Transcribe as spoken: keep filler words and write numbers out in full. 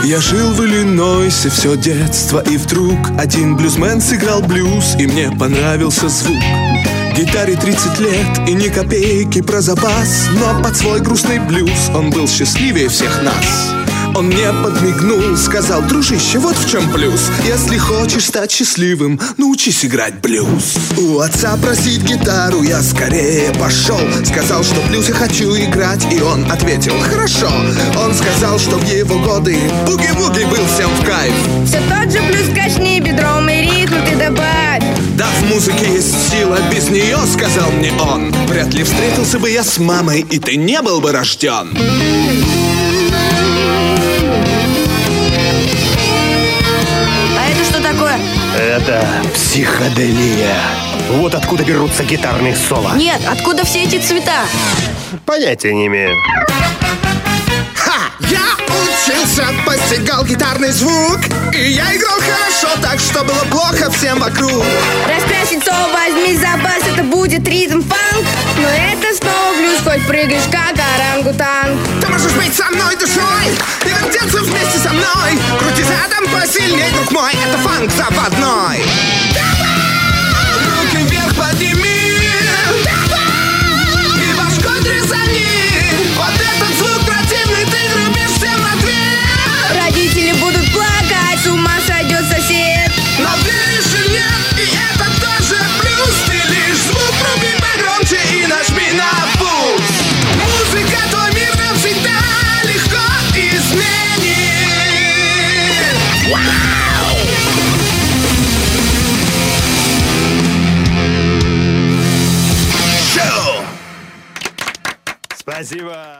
Я жил в Иллинойсе все детство, и вдруг один блюзмен сыграл блюз, и мне понравился звук. Гитаре тридцать лет и ни копейки про запас, но под свой грустный блюз он был счастливее всех нас. Он мне подмигнул, сказал: дружище, вот в чем плюс. Если хочешь стать счастливым, научись играть блюз. У отца просить гитару я скорее пошел. Сказал, что блюз я хочу играть, и он ответил: хорошо. Он сказал, что в его годы буги-вуги был всем в кайф. Все тот же блюз, качни бедром и ритм ты добавь. Да, в музыке есть сила, без нее, сказал мне он, вряд ли встретился бы я с мамой, и ты не был бы рожден. Это психоделия. Вот откуда берутся гитарные соло. Нет, откуда все эти цвета? Понятия не имею. Ха! Я учился, постигал гитарный звук, и я играл хорошо, так что было плохо всем вокруг. Раскрась лицо, возьми запас, это будет ритм-фанк. Но это снова блюз, хоть прыгаешь как орангутанг. Ты можешь быть со мной душой и вертеться вместе со мной. Крути задом посильней, друг мой, это фанк западной. Руки вверх подними, и башкой трясани. Вот этот звук противный, ты грубишь всем в ответ. Родители будут плакать, с ума сойдет сосед. Но веришь или нет, и это тоже плюс. Ты лишь звук вруби погромче и нажми на пульс. Музыка твой мир навсегда легко изменит. Вау! Шоу! Спасибо.